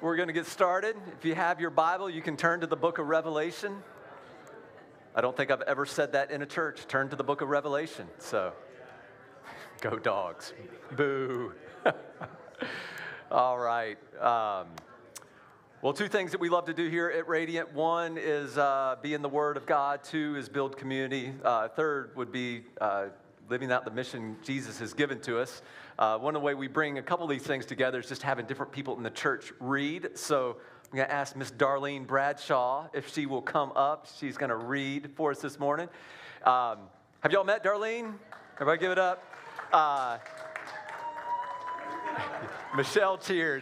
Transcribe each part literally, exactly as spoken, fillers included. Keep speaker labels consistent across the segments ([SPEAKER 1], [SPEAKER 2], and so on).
[SPEAKER 1] we're going to get started. If you have your Bible, you can turn to the book of Revelation. I don't think I've ever said that in a church. Turn to the book of Revelation. So, go dogs. Boo. All right. Um, well, two things that we love to do here at Radiant. One is uh, be in the Word of God. Two is build community. Uh, third would be uh, living out the mission Jesus has given to us. Uh, one of the way we bring a couple of these things together is just having different people in the church read. So I'm going to ask Miss Darlene Bradshaw if she will come up. She's going to read for us this morning. Um, have y'all met Darlene? Everybody give it up. Uh, Michelle cheers.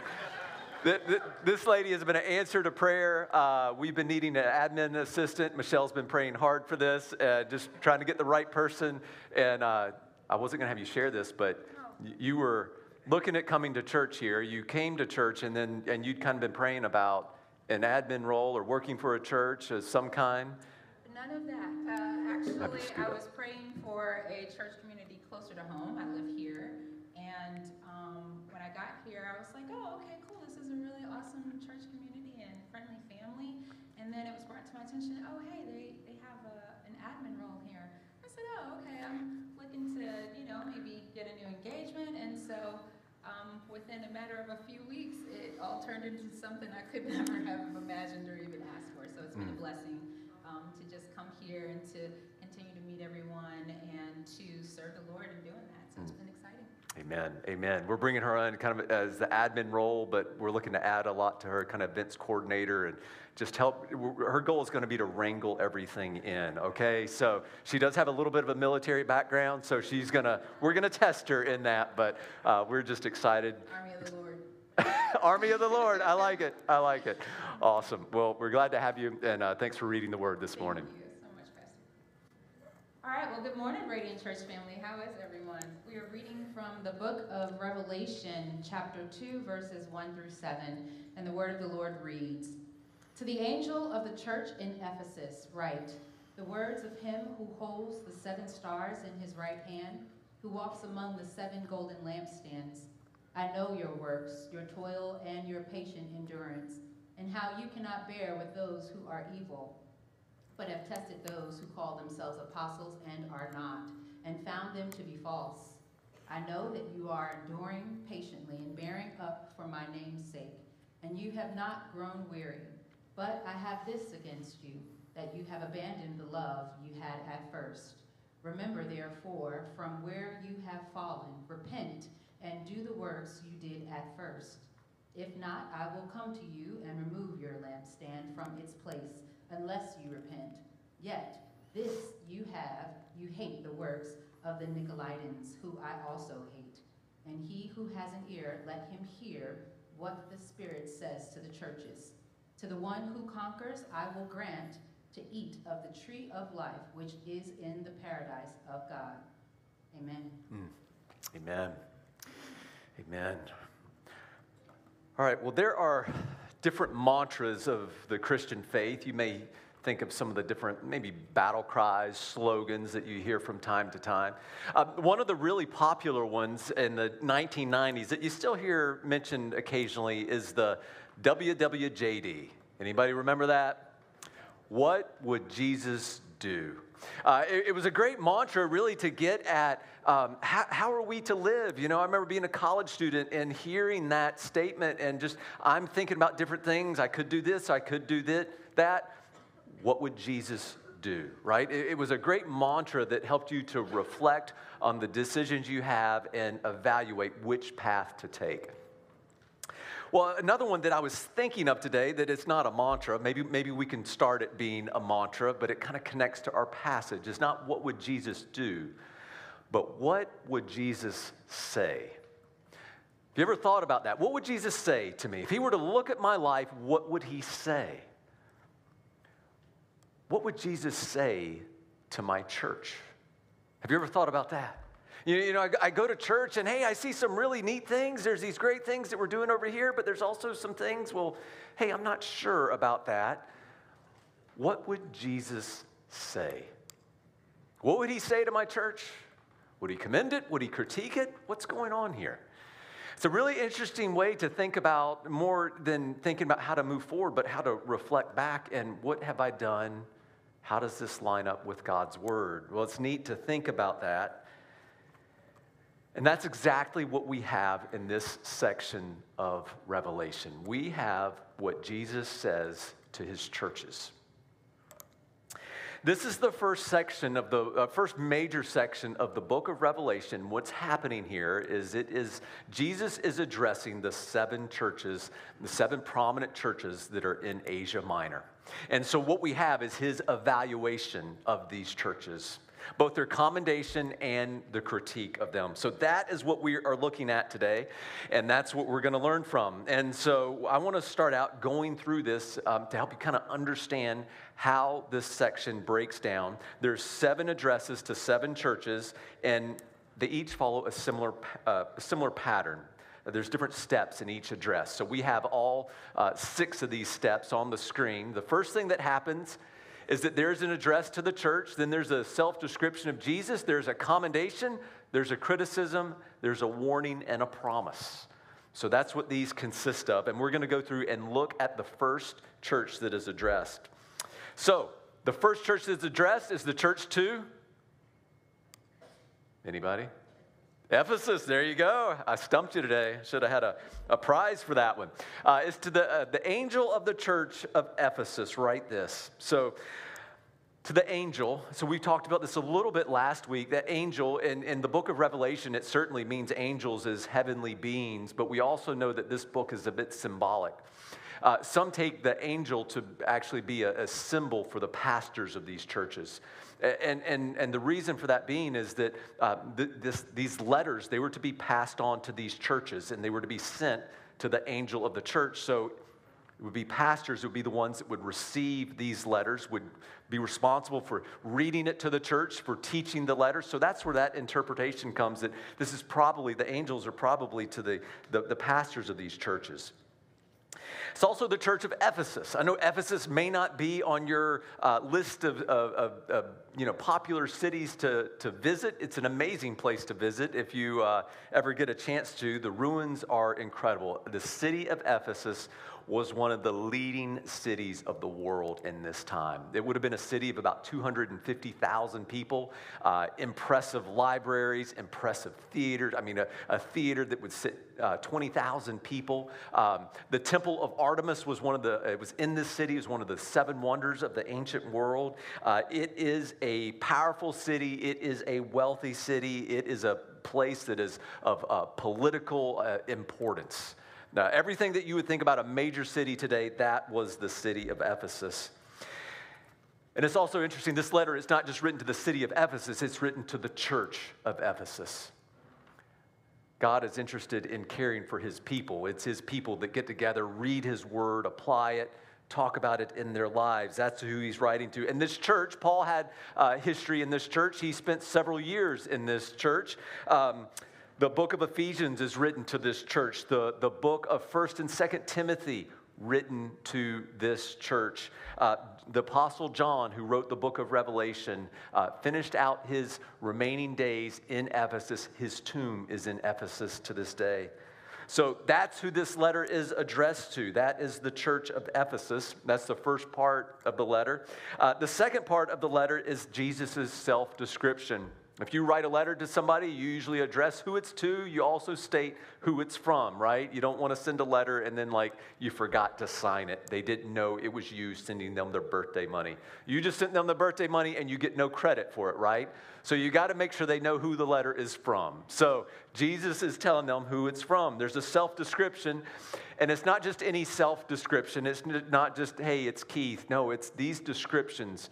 [SPEAKER 1] This lady has been an answer to prayer. Uh, we've been needing an admin assistant. Michelle's been praying hard for this, uh, just trying to get the right person. And uh, I wasn't going to have you share this, but you were looking at coming to church here. You came to church, and then and you'd kind of been praying about an admin role or working for a church of some kind.
[SPEAKER 2] None of that. Uh, actually, I was praying for a church community closer to home. I live here, and um, when I got here, I was like, oh, okay, cool. This is a really awesome church community and friendly family. And then it was brought to my attention, oh, hey, they, they have a, an admin role here. I said, oh, okay, I'm looking to, you know, maybe get a new engagement. And so um, within a matter of a few weeks, it all turned into something I could never have imagined or even asked for. So it's been a blessing um, to just come here and to continue to meet everyone and to serve the Lord in doing that. So it's been exciting.
[SPEAKER 1] Amen. Amen. We're bringing her on kind of as the admin role, but we're looking to add a lot to her, kind of events coordinator, and just help. Her goal is going to be to wrangle everything in, okay? So she does have a little bit of a military background, so she's going to, we're going to test her in that, but uh, we're just excited.
[SPEAKER 2] Army of the Lord.
[SPEAKER 1] Army of the Lord. I like it. I like it. Awesome. Well, we're glad to have you, and uh, thanks for reading the Word this
[SPEAKER 2] Thank
[SPEAKER 1] morning.
[SPEAKER 2] you so much, Pastor. All right, well, good morning, Radiant Church family. How is everyone? We are reading from the book of Revelation, chapter two, verses one through seven, and the word of the Lord reads, To the angel of the church in Ephesus write, the words of him who holds the seven stars in his right hand, who walks among the seven golden lampstands. I know your works, your toil, and your patient endurance, and how you cannot bear with those who are evil, but have tested those who call themselves apostles and are not, and found them to be false. I know that you are enduring patiently and bearing up for my name's sake, and you have not grown weary. But I have this against you, that you have abandoned the love you had at first. Remember, therefore, from where you have fallen, repent and do the works you did at first. If not, I will come to you and remove your lampstand from its place, unless you repent. Yet this you have, you hate the works of the Nicolaitans, who I also hate. And he who has an ear, let him hear what the Spirit says to the churches. To the one who conquers, I will grant to eat of the tree of life, which is in the paradise of God. Amen.
[SPEAKER 1] Mm. Amen. Amen. All right, well, there are different mantras of the Christian faith. You may think of some of the different, maybe battle cries, slogans that you hear from time to time. Uh, one of the really popular ones in the nineteen nineties that you still hear mentioned occasionally is the W W J D. Anybody remember that? What would Jesus do? Uh, it, it was a great mantra really to get at um, how, how are we to live? You know, I remember being a college student and hearing that statement and just, I'm thinking about different things. I could do this, I could do that. that. What would Jesus do, right? It, it was a great mantra that helped you to reflect on the decisions you have and evaluate which path to take. Well, another one that I was thinking of today that it's not a mantra, maybe, maybe we can start it being a mantra, but it kind of connects to our passage. It's not what would Jesus do, but what would Jesus say? Have you ever thought about that? What would Jesus say to me? If he were to look at my life, what would he say? What would Jesus say to my church? Have you ever thought about that? You, you know, I, I go to church and, hey, I see some really neat things. There's these great things that we're doing over here, but there's also some things, well, hey, I'm not sure about that. What would Jesus say? What would he say to my church? Would he commend it? Would he critique it? What's going on here? It's a really interesting way to think about, more than thinking about how to move forward, but how to reflect back and what have I done? How does this line up with God's word? Well, it's neat to think about that. And that's exactly what we have in this section of Revelation. We have what Jesus says to his churches. This is the first section of the uh, first major section of the book of Revelation. What's happening here is it is Jesus is addressing the seven churches, the seven prominent churches that are in Asia Minor. And so what we have is his evaluation of these churches, both their commendation and the critique of them. So that is what we are looking at today, and that's what we're going to learn from. And so I want to start out going through this um, to help you kind of understand how this section breaks down. There's seven addresses to seven churches, and they each follow a similar, uh, a similar pattern. There's different steps in each address. So we have all uh, six of these steps on the screen. The first thing that happens is that there's an address to the church, then there's a self-description of Jesus, there's a commendation, there's a criticism, there's a warning, and a promise. So that's what these consist of, and we're going to go through and look at the first church that is addressed. So, the first church that's addressed is the church to? Anybody? Ephesus, there you go. I stumped you today. Should have had a, a prize for that one. Uh, it's to the, uh, the angel of the church of Ephesus. Write this. So, to the angel, so we talked about this a little bit last week. That angel, in, in the book of Revelation, it certainly means angels as heavenly beings, but we also know that this book is a bit symbolic. Uh, some take the angel to actually be a, a symbol for the pastors of these churches. And, and, and the reason for that being is that uh, th- this, these letters, they were to be passed on to these churches, and they were to be sent to the angel of the church. So it would be pastors who would be the ones that would receive these letters, would be responsible for reading it to the church, for teaching the letters. So that's where that interpretation comes, that this is probably, the angels are probably to the, the, the pastors of these churches. It's also the church of Ephesus. I know Ephesus may not be on your uh, list of, of, of, of you know, popular cities to, to visit. It's an amazing place to visit if you uh, ever get a chance to. The ruins are incredible. The city of Ephesus was one of the leading cities of the world in this time. It would have been a city of about two hundred fifty thousand people, uh, impressive libraries, impressive theaters. I mean, a, a theater that would sit uh, twenty thousand people. Um, the Temple of Artemis was one of the, it was in this city, it was one of the seven wonders of the ancient world. Uh, it is a powerful city. It is a wealthy city. It is a place that is of uh, political uh, importance. Now, everything that you would think about a major city today, that was the city of Ephesus. And it's also interesting, this letter is not just written to the city of Ephesus, it's written to the church of Ephesus. God is interested in caring for his people. It's his people that get together, read his word, apply it, talk about it in their lives. That's who he's writing to. And this church, Paul had uh, history in this church. He spent several years in this church. Um, The book of Ephesians is written to this church. The, the book of First and Second Timothy, written to this church. Uh, the Apostle John, who wrote the book of Revelation, uh, finished out his remaining days in Ephesus. His tomb is in Ephesus to this day. So that's who this letter is addressed to. That is the church of Ephesus. That's the first part of the letter. Uh, the second part of the letter is Jesus' self-description. If you write a letter to somebody, you usually address who it's to. You also state who it's from, right? You don't want to send a letter and then, like, you forgot to sign it. They didn't know it was you sending them their birthday money. You just sent them the birthday money and you get no credit for it, right? So you got to make sure they know who the letter is from. So Jesus is telling them who it's from. There's a self-description, and it's not just any self-description. It's not just, hey, it's Keith. No, it's these descriptions.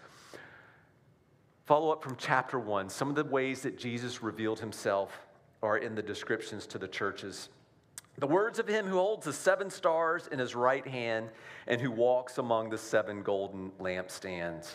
[SPEAKER 1] Follow up from chapter one. Some of the ways that Jesus revealed himself are in the descriptions to the churches. The words of him who holds the seven stars in his right hand and who walks among the seven golden lampstands.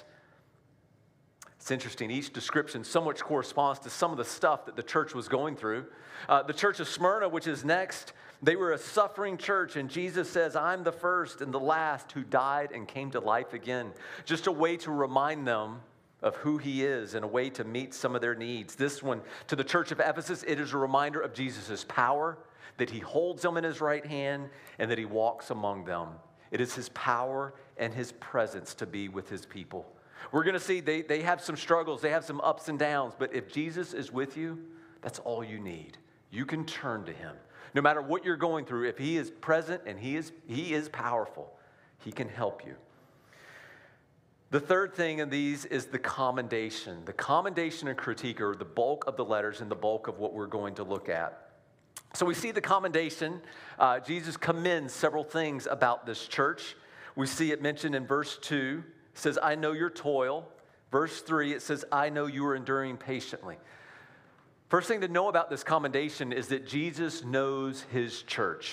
[SPEAKER 1] It's interesting. Each description so much corresponds to some of the stuff that the church was going through. Uh, the church of Smyrna, which is next, they were a suffering church, and Jesus says, I'm the first and the last who died and came to life again. Just a way to remind them of who he is and a way to meet some of their needs. This one, to the church of Ephesus, it is a reminder of Jesus' power. that he holds them in his right hand, and that he walks among them. It is his power and his presence to be with his people. We're going to see they, they have some struggles, they have some ups and downs, but if Jesus is with you, that's all you need. You can turn to him. No matter what you're going through, if he is present and he is, he is powerful, he can help you. The third thing in these is the commendation. The commendation and critique are the bulk of the letters and the bulk of what we're going to look at. So we see the commendation. Uh, Jesus commends several things about this church. We see it mentioned in verse two. It says, I know your toil. Verse three, it says, I know you are enduring patiently. First thing to know about this commendation is that Jesus knows his church.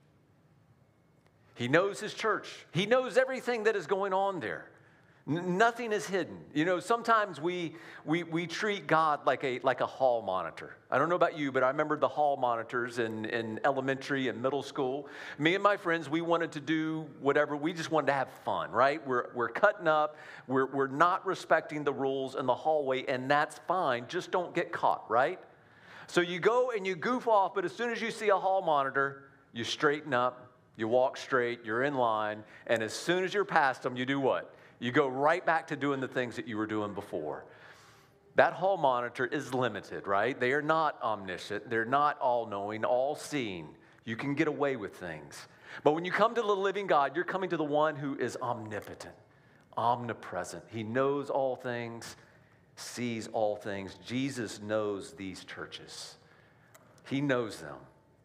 [SPEAKER 1] He knows his church. He knows everything that is going on there. N- nothing is hidden. You know, sometimes we, we we treat God like a like a hall monitor. I don't know about you, but I remember the hall monitors in, in elementary and middle school. Me and my friends, we wanted to do whatever. We just wanted to have fun, right? We're we're cutting up. We're we're not respecting the rules in the hallway, and that's fine. Just don't get caught, right? So you go and you goof off, but as soon as you see a hall monitor, you straighten up, you walk straight, you're in line, and as soon as you're past them, you do what? You go right back to doing the things that you were doing before. That hall monitor is limited, right? They are not omniscient. They're not all-knowing, all-seeing. You can get away with things. But when you come to the living God, you're coming to the one who is omnipotent, omnipresent. He knows all things, sees all things. Jesus knows these churches. He knows them.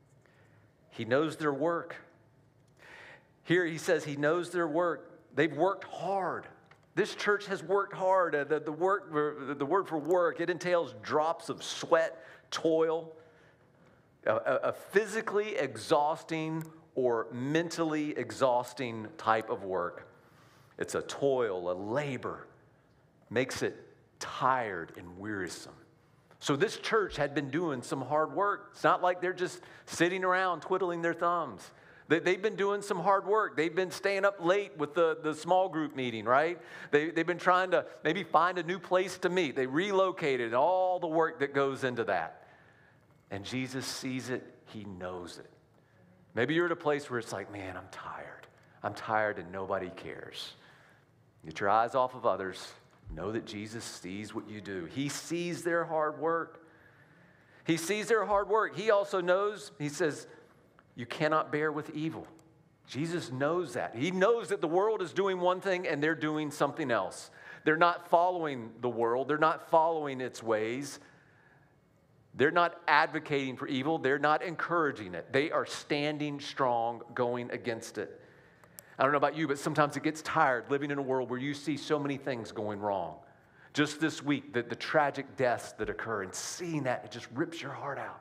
[SPEAKER 1] He knows their work. Here he says he knows their work. They've worked hard. This church has worked hard. Uh, the, the, work, the word for work, it entails drops of sweat, toil, a, a, a physically exhausting or mentally exhausting type of work. It's a toil, a labor, makes it tired and wearisome. So this church had been doing some hard work. It's not like they're just sitting around twiddling their thumbs. They've been doing some hard work. They've been staying up late with the, the small group meeting, right? They, they've been trying to maybe find a new place to meet. They relocated, all the work that goes into that. And Jesus sees it. He knows it. Maybe you're at a place where it's like, man, I'm tired. I'm tired and nobody cares. Get your eyes off of others. Know that Jesus sees what you do. He sees their hard work. He sees their hard work. He also knows, he says, you cannot bear with evil. Jesus knows that. He knows that the world is doing one thing and they're doing something else. They're not following the world. They're not following its ways. They're not advocating for evil. They're not encouraging it. They are standing strong, going against it. I don't know about you, but sometimes it gets tired living in a world where you see so many things going wrong. Just this week, the, the tragic deaths that occur, and seeing that, it just rips your heart out.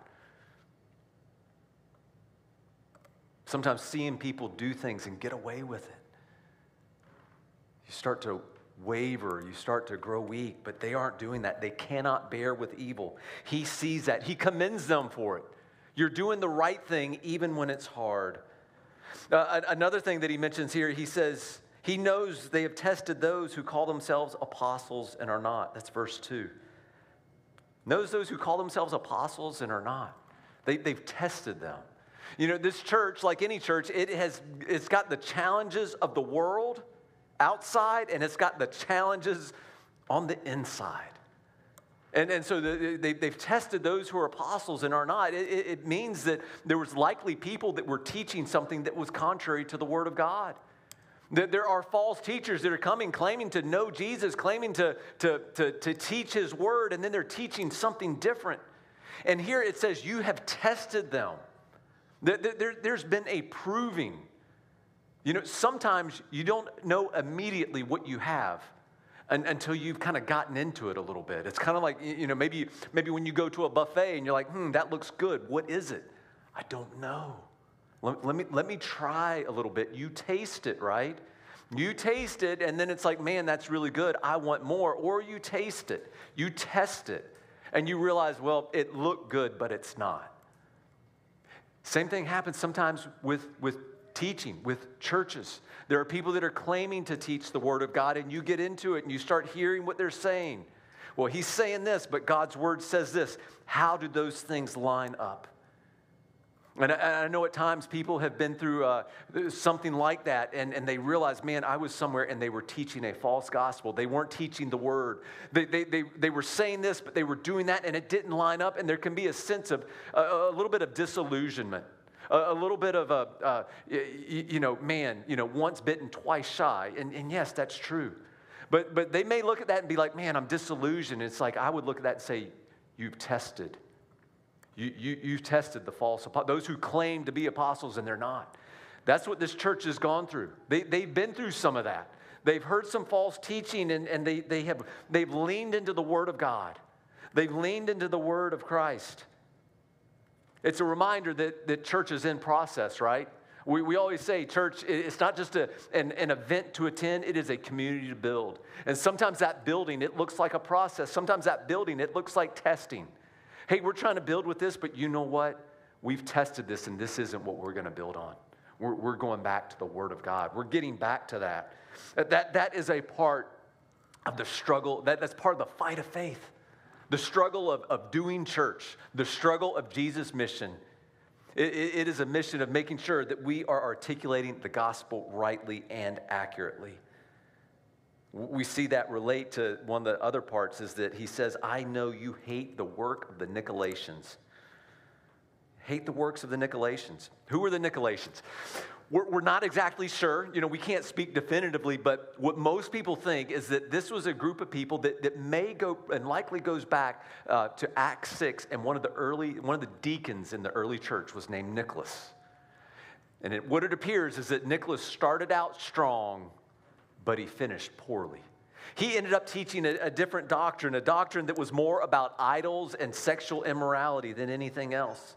[SPEAKER 1] Sometimes seeing people do things and get away with it. You start to waver, you start to grow weak, but they aren't doing that. They cannot bear with evil. He sees that. He commends them for it. You're doing the right thing even when it's hard. Uh, another thing that he mentions here, he says, he knows they have tested those who call themselves apostles and are not. That's verse two. Knows those who call themselves apostles and are not. They, they've tested them. You know, this church, like any church, it has, it's got the challenges of the world outside, and it's got the challenges on the inside. And, and so the, they, they've tested those who are apostles and are not. It, it means that there was likely people that were teaching something that was contrary to the Word of God. That there are false teachers that are coming, claiming to know Jesus, claiming to, to, to, to teach His Word, and then they're teaching something different. And here it says, you have tested them. There, there, there's been a proving. You know, sometimes you don't know immediately what you have until you've kind of gotten into it a little bit. It's kind of like, you know, maybe, maybe when you go to a buffet and you're like, hmm, that looks good. What is it? I don't know. Let, let me, let me try a little bit. You taste it, right? You taste it, and then it's like, man, that's really good. I want more. Or you taste it. You test it. And you realize, well, it looked good, but it's not. Same thing happens sometimes with, with teaching, with churches. There are people that are claiming to teach the Word of God, and you get into it, and you start hearing what they're saying. Well, he's saying this, but God's Word says this. How do those things line up? And I, I know at times people have been through uh, something like that, and, and they realize, man, I was somewhere and they were teaching a false gospel. They weren't teaching the word. They, they, they, they were saying this, but they were doing that, and it didn't line up, and there can be a sense of a, a little bit of disillusionment. A, a little bit of a, uh, you, you know, man, you know, once bitten, twice shy. And, and yes, that's true. But, but they may look at that and be like, man, I'm disillusioned. It's like I would look at that and say, you've tested. You, you, you've tested the false apostles, those who claim to be apostles and they're not. That's what this church has gone through. They, they've been through some of that. They've heard some false teaching, and, and they, they have, they've leaned into the Word of God. They've leaned into the Word of Christ. It's a reminder that, that church is in process, right? We, we always say church, it's not just a, an, an event to attend, it is a community to build. And sometimes that building, it looks like a process. Sometimes that building, it looks like testing. Hey, we're trying to build with this, but you know what? We've tested this, and this isn't what we're going to build on. We're, we're going back to the Word of God. We're getting back to that. That, that is a part of the struggle. That, that's part of the fight of faith. The struggle of, of doing church. The struggle of Jesus' mission. It, it, it is a mission of making sure that we are articulating the gospel rightly and accurately. We see that relate to one of the other parts is that he says, I know you hate the work of the Nicolaitans. Hate the works of the Nicolaitans. Who are the Nicolaitans? We're, we're not exactly sure. You know, we can't speak definitively, but what most people think is that this was a group of people that, that may go and likely goes back uh, to Acts six, and one of the early, one of the deacons in the early church was named Nicholas. And it, what it appears is that Nicholas started out strong, but he finished poorly. He ended up teaching a, a different doctrine, a doctrine that was more about idols and sexual immorality than anything else.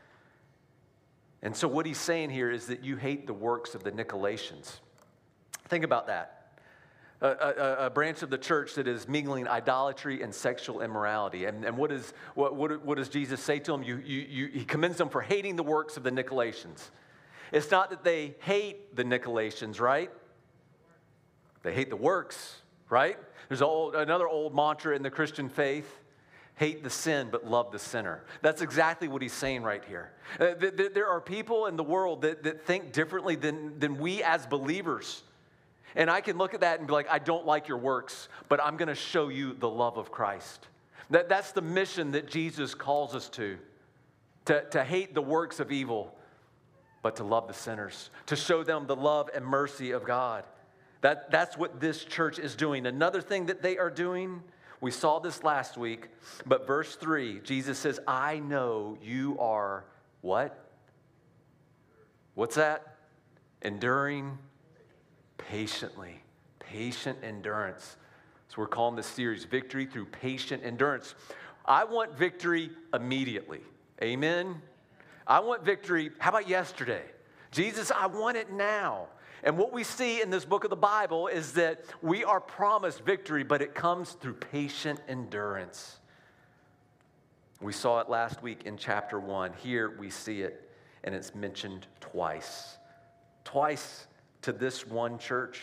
[SPEAKER 1] And so what he's saying here is that you hate the works of the Nicolaitans. Think about that. A, a, a branch of the church that is mingling idolatry and sexual immorality. And, and what, is, what, what, what does Jesus say to them? You, you, you, he commends them for hating the works of the Nicolaitans. It's not that they hate the Nicolaitans, right? They hate the works, right? There's a old, another old mantra in the Christian faith. Hate the sin, but love the sinner. That's exactly what he's saying right here. Uh, th- th- there are people in the world that, that think differently than, than we as believers. And I can look at that and be like, I don't like your works, but I'm going to show you the love of Christ. That, that's the mission that Jesus calls us to, to, to hate the works of evil, but to love the sinners, to show them the love and mercy of God. That, that's what this church is doing. Another thing that they are doing, we saw this last week, but verse three, Jesus says, I know you are what? What's that? Enduring patiently. Patient endurance. So we're calling this series Victory Through Patient Endurance. I want victory immediately. Amen? I want victory. How about yesterday? Jesus, I want it now. And what we see in this book of the Bible is that we are promised victory, but it comes through patient endurance. We saw it last week in chapter one. Here we see it, and it's mentioned twice. Twice to this one church.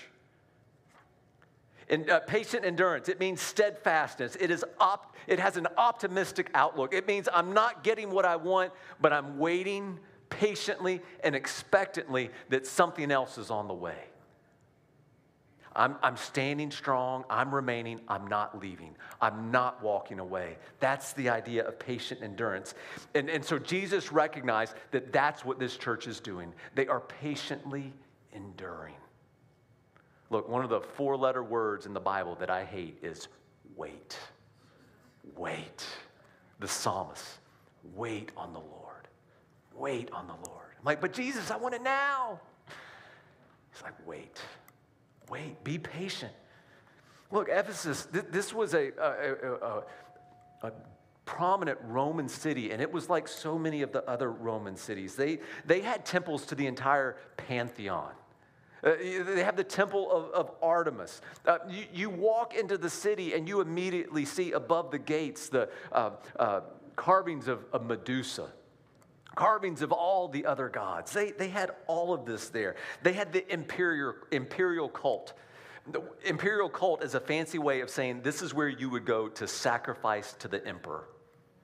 [SPEAKER 1] And uh, patient endurance, it means steadfastness. It is op- it has an optimistic outlook. It means I'm not getting what I want, but I'm waiting patiently and expectantly that something else is on the way. I'm, I'm standing strong. I'm remaining. I'm not leaving. I'm not walking away. That's the idea of patient endurance. And, and so Jesus recognized that that's what this church is doing. They are patiently enduring. Look, one of the four-letter words in the Bible that I hate is wait. Wait. The psalmist, wait on the Lord. Wait on the Lord. I'm like, but Jesus, I want it now. He's like, wait. Wait. Be patient. Look, Ephesus, th- this was a, a, a, a prominent Roman city, and it was like so many of the other Roman cities. They, they had temples to the entire pantheon. Uh, they have the temple of, of Artemis. Uh, you, you walk into the city and you immediately see above the gates the uh, uh, carvings of, of Medusa. Carvings of all the other gods. They, they had all of this there. They had the imperial, imperial cult. The imperial cult is a fancy way of saying this is where you would go to sacrifice to the emperor.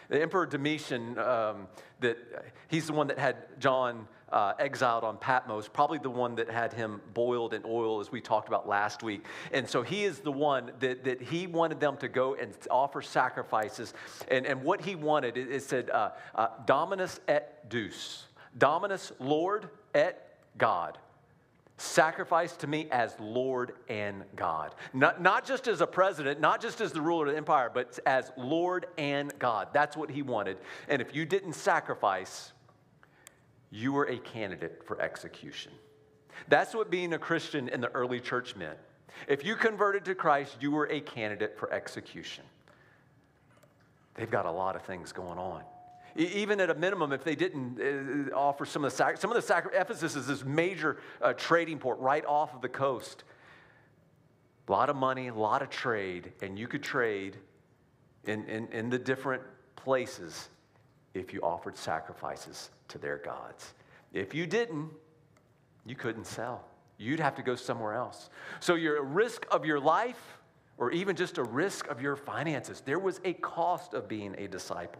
[SPEAKER 1] The Emperor Domitian, um, that he's the one that had John uh, exiled on Patmos, probably the one that had him boiled in oil, as we talked about last week. And so he is the one that, that he wanted them to go and offer sacrifices. And, and what he wanted, it, it said, uh, uh, Dominus et Deus. Dominus, Lord, et God. Sacrifice to me as Lord and God. Not, not just as a president, not just as the ruler of the empire, but as Lord and God. That's what he wanted. And if you didn't sacrifice, you were a candidate for execution. That's what being a Christian in the early church meant. If you converted to Christ, you were a candidate for execution. They've got a lot of things going on. Even at a minimum, if they didn't uh, offer some of the sac- some of the sac- Ephesus is this major uh, trading port right off of the coast. A lot of money, a lot of trade, and you could trade in, in, in the different places if you offered sacrifices to their gods. If you didn't, you couldn't sell. You'd have to go somewhere else. So your risk of your life, or even just a risk of your finances, there was a cost of being a disciple.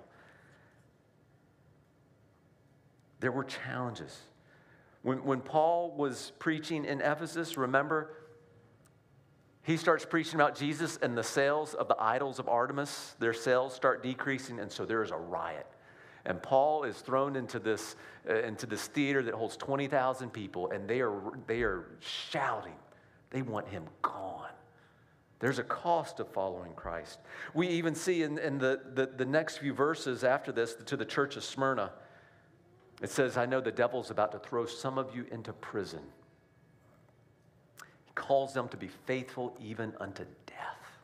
[SPEAKER 1] There were challenges. When, when Paul was preaching in Ephesus, remember, he starts preaching about Jesus and the sales of the idols of Artemis. Their sales start decreasing, and so there is a riot. And Paul is thrown into this, uh, into this theater that holds twenty thousand people, and they are, they are shouting. They want him gone. There's a cost of following Christ. We even see in, in the, the, the next few verses after this, to the church of Smyrna, it says, I know the devil's about to throw some of you into prison. He calls them to be faithful even unto death.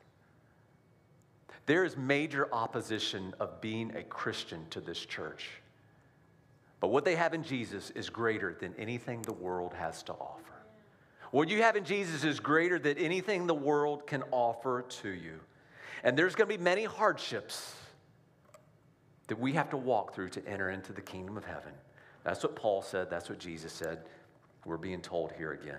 [SPEAKER 1] There is major opposition of being a Christian to this church. But what they have in Jesus is greater than anything the world has to offer. What you have in Jesus is greater than anything the world can offer to you. And there's going to be many hardships that we have to walk through to enter into the kingdom of heaven. That's what Paul said. That's what Jesus said. We're being told here again.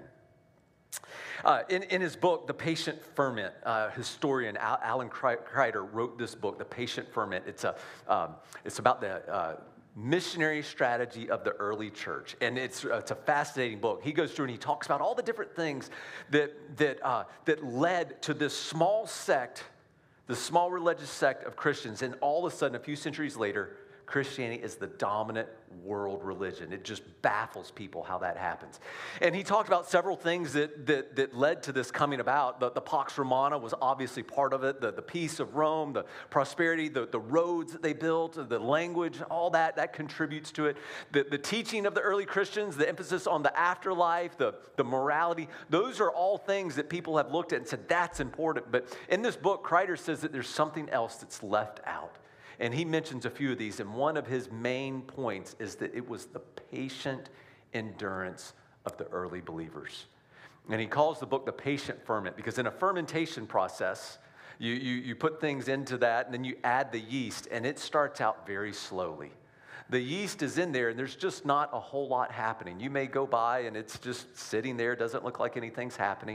[SPEAKER 1] Uh, in, in his book, The Patient Ferment, uh, historian Al, Alan Kreider wrote this book, The Patient Ferment. It's, a, um, it's about the uh, missionary strategy of the early church. And it's, uh, it's a fascinating book. He goes through and he talks about all the different things that, that, uh, that led to this small sect, the small religious sect of Christians, and all of a sudden, a few centuries later, Christianity is the dominant world religion. It just baffles people how that happens. And he talked about several things that, that, that led to this coming about. The, the Pax Romana was obviously part of it, the, the peace of Rome, the prosperity, the, the roads that they built, the language, all that, that contributes to it. The, the teaching of the early Christians, the emphasis on the afterlife, the, the morality, those are all things that people have looked at and said, that's important. But in this book, Kreider says that there's something else that's left out. And he mentions a few of these, and one of his main points is that it was the patient endurance of the early believers. And he calls the book The Patient Ferment, because in a fermentation process, you, you, you put things into that, and then you add the yeast, and it starts out very slowly. The yeast is in there, and there's just not a whole lot happening. You may go by, and it's just sitting there, doesn't look like anything's happening.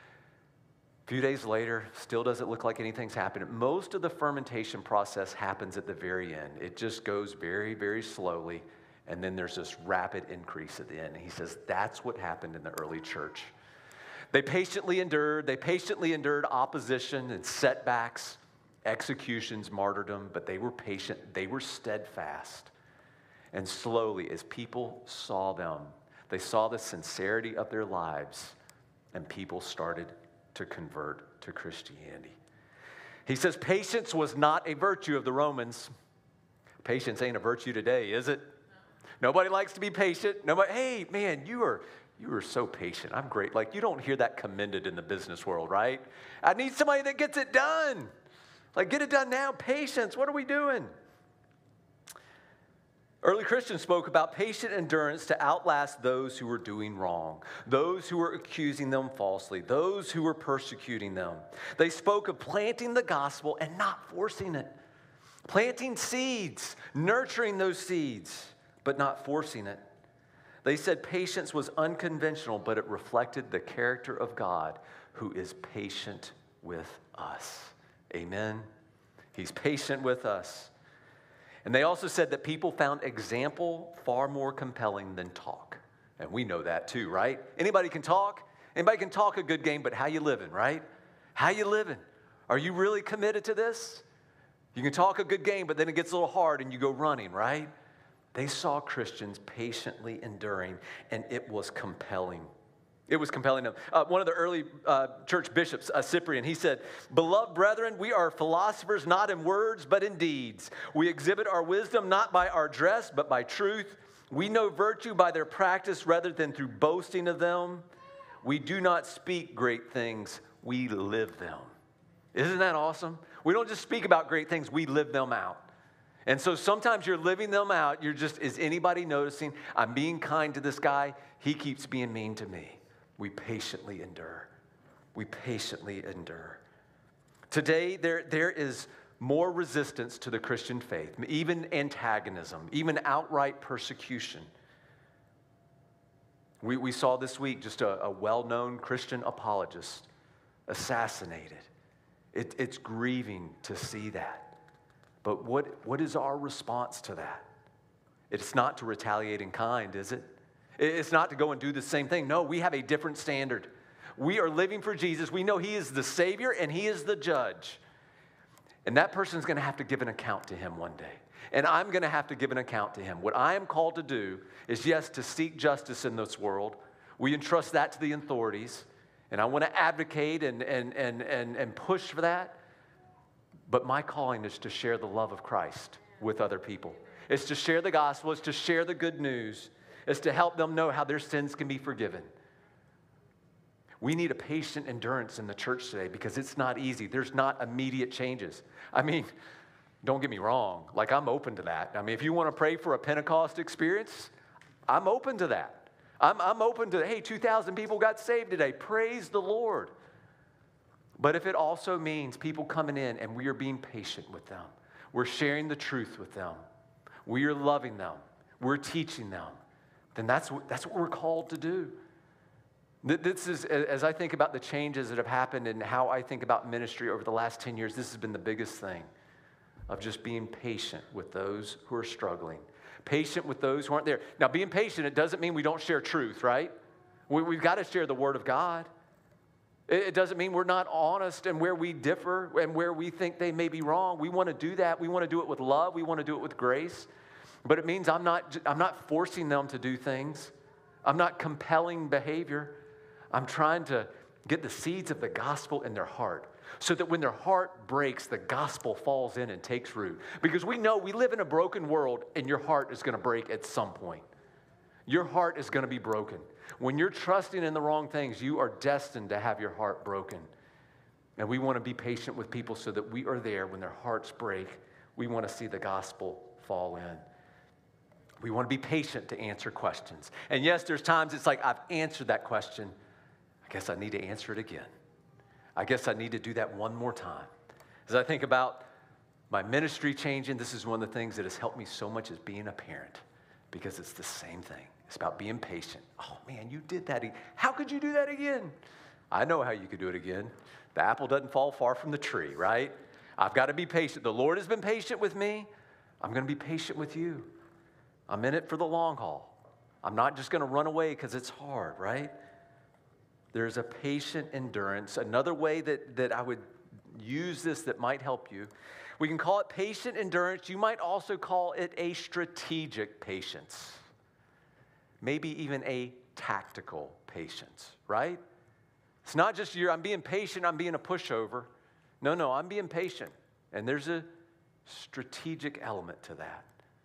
[SPEAKER 1] A few days later, still doesn't look like anything's happening. Most of the fermentation process happens at the very end. It just goes very, very slowly, and then there's this rapid increase at the end. And he says that's what happened in the early church. They patiently endured. They patiently endured opposition and setbacks, executions, martyrdom, but they were patient. They were steadfast. And slowly, as people saw them, they saw the sincerity of their lives, and people started to convert to Christianity. He says patience was not a virtue of the Romans. Patience ain't a virtue today, is it? No. Nobody likes to be patient. Nobody, hey, man, you are you are so patient. I'm great. Like, you don't hear that commended in the business world, right? I need somebody that gets it done. Like, get it done now. Patience. What are we doing? Early Christians spoke about patient endurance to outlast those who were doing wrong, those who were accusing them falsely, those who were persecuting them. They spoke of planting the gospel and not forcing it, planting seeds, nurturing those seeds, but not forcing it. They said patience was unconventional, but it reflected the character of God, who is patient with us. Amen? He's patient with us. And they also said that people found example far more compelling than talk. And we know that too, right? Anybody can talk. Anybody can talk a good game, but how you living, right? How you living? Are you really committed to this? You can talk a good game, but then it gets a little hard and you go running, right? They saw Christians patiently enduring, and it was compelling. It was compelling. Uh, one of the early uh, church bishops, uh, Cyprian, he said, "Beloved brethren, we are philosophers not in words, but in deeds. We exhibit our wisdom not by our dress, but by truth. We know virtue by their practice rather than through boasting of them. We do not speak great things, we live them." Isn't that awesome? We don't just speak about great things, we live them out. And so sometimes you're living them out. You're just, is anybody noticing? I'm being kind to this guy. He keeps being mean to me. We patiently endure. We patiently endure. Today, there, there is more resistance to the Christian faith, even antagonism, even outright persecution. We, we saw this week just a, a well-known Christian apologist assassinated. It, it's grieving to see that. But what, what is our response to that? It's not to retaliate in kind, is it? It's not to go and do the same thing. No, we have a different standard. We are living for Jesus. We know He is the Savior and He is the judge. And that person's going to have to give an account to Him one day. And I'm going to have to give an account to Him. What I am called to do is, yes, to seek justice in this world. We entrust that to the authorities. And I want to advocate and, and, and, and, and push for that. But my calling is to share the love of Christ with other people. It's to share the gospel. It's to share the good news. It's to help them know how their sins can be forgiven. We need a patient endurance in the church today because it's not easy. There's not immediate changes. I mean, don't get me wrong. Like, I'm open to that. I mean, if you want to pray for a Pentecost experience, I'm open to that. I'm, I'm open to, hey, two thousand people got saved today. Praise the Lord. But if it also means people coming in and we are being patient with them, we're sharing the truth with them, we are loving them, we're teaching them, then that's what, that's what we're called to do. This is, as I think about the changes that have happened and how I think about ministry over the last ten years, this has been the biggest thing of just being patient with those who are struggling, patient with those who aren't there. Now, being patient, it doesn't mean we don't share truth, right? We, we've got to share the Word of God. It doesn't mean we're not honest and where we differ and where we think they may be wrong. We want to do that. We want to do it with love. We want to do it with grace. But it means I'm not, I'm not forcing them to do things. I'm not compelling behavior. I'm trying to get the seeds of the gospel in their heart so that when their heart breaks, the gospel falls in and takes root. Because we know we live in a broken world and your heart is going to break at some point. Your heart is going to be broken. When you're trusting in the wrong things, you are destined to have your heart broken. And we want to be patient with people so that we are there when their hearts break. We want to see the gospel fall in. We want to be patient to answer questions. And yes, there's times it's like, I've answered that question. I guess I need to answer it again. I guess I need to do that one more time. As I think about my ministry changing, this is one of the things that has helped me so much as being a parent, because it's the same thing. It's about being patient. Oh, man, you did that. How could you do that again? I know how you could do it again. The apple doesn't fall far from the tree, right? I've got to be patient. The Lord has been patient with me. I'm going to be patient with you. I'm in it for the long haul. I'm not just going to run away because it's hard, right? There's a patient endurance. Another way that, that I would use this that might help you, we can call it patient endurance. You might also call it a strategic patience. Maybe even a tactical patience, right? It's not just you're, I'm being patient, I'm being a pushover. No, no, I'm being patient. And there's a strategic element to that.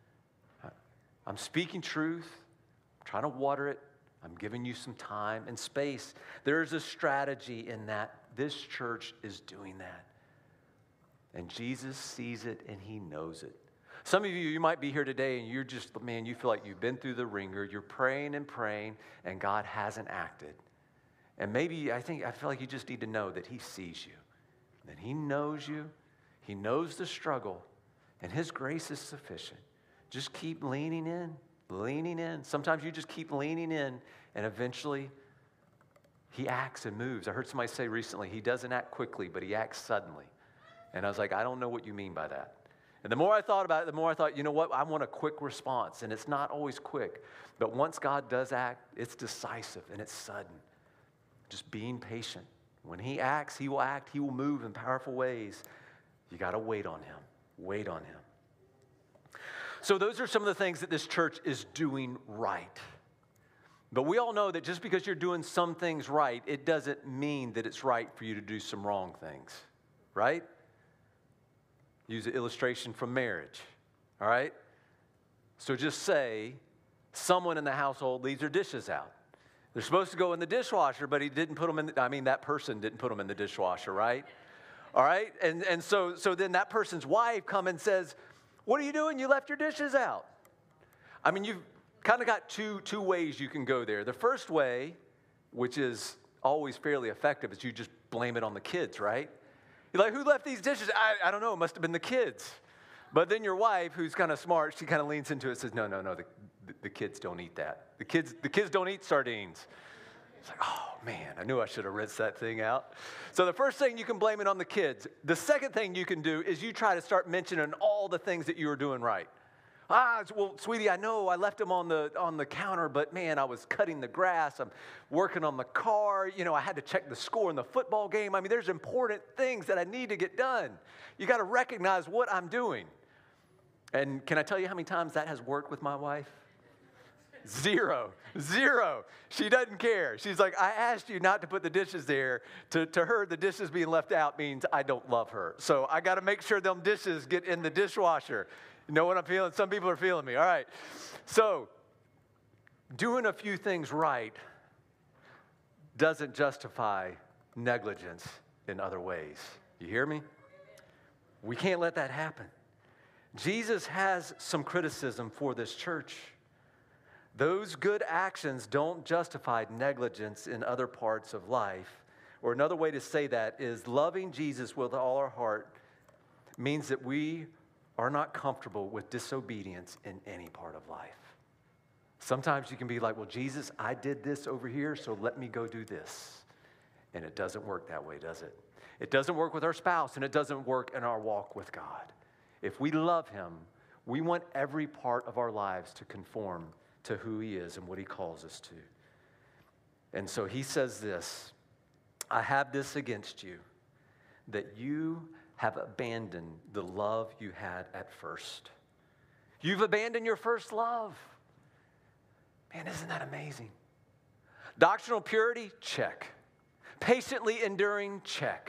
[SPEAKER 1] I'm speaking truth, I'm trying to water it, I'm giving you some time and space. There's a strategy in that. This church is doing that. And Jesus sees it and He knows it. Some of you, you might be here today and you're just, man, you feel like you've been through the ringer. You're praying and praying and God hasn't acted. And maybe I think, I feel like you just need to know that He sees you, that He knows you, He knows the struggle, and His grace is sufficient. Just keep leaning in, leaning in. Sometimes you just keep leaning in and eventually He acts and moves. I heard somebody say recently, He doesn't act quickly, but He acts suddenly. And I was like, I don't know what you mean by that. And the more I thought about it, the more I thought, you know what, I want a quick response. And it's not always quick. But once God does act, it's decisive and it's sudden. Just being patient. When he acts, he will act. He will move in powerful ways. You got to wait on him. Wait on him. So those are some of the things that this church is doing right. But we all know that just because you're doing some things right, it doesn't mean that it's right for you to do some wrong things. Right? Use an illustration from marriage. All right? So just say someone in the household leaves their dishes out. They're supposed to go in the dishwasher, but he didn't put them in the, I mean, that person didn't put them in the dishwasher, right? All right? And and so so then that person's wife comes and says, what are you doing? You left your dishes out. I mean, you've kind of got two, two ways you can go there. The first way, which is always fairly effective, is you just blame it on the kids, right? You're like, who left these dishes? I, I don't know. It must have been the kids. But then your wife, who's kind of smart, she kind of leans into it and says, no, no, no, the, the, the kids don't eat that. The kids, the kids don't eat sardines. It's like, oh, man, I knew I should have rinsed that thing out. So the first thing, you can blame it on the kids. The second thing you can do is you try to start mentioning all the things that you were doing right. Ah, well, sweetie, I know I left them on the on the counter, but man, I was cutting the grass. I'm working on the car. You know, I had to check the score in the football game. I mean, there's important things that I need to get done. You got to recognize what I'm doing. And can I tell you how many times that has worked with my wife? Zero. Zero. She doesn't care. She's like, I asked you not to put the dishes there. To, to her, the dishes being left out means I don't love her. So I got to make sure them dishes get in the dishwasher. You know what I'm feeling? Some people are feeling me. All right. So doing a few things right doesn't justify negligence in other ways. You hear me? We can't let that happen. Jesus has some criticism for this church. Those good actions don't justify negligence in other parts of life. Or another way to say that is loving Jesus with all our heart means that we are not comfortable with disobedience in any part of life. Sometimes you can be like, well, Jesus, I did this over here, so let me go do this. And it doesn't work that way, does it? It doesn't work with our spouse, and it doesn't work in our walk with God. If we love him, we want every part of our lives to conform to who he is and what he calls us to. And so he says this, I have this against you, that you have abandoned the love you had at first. You've abandoned your first love. Man, isn't that amazing? Doctrinal purity, check. Patiently enduring, check.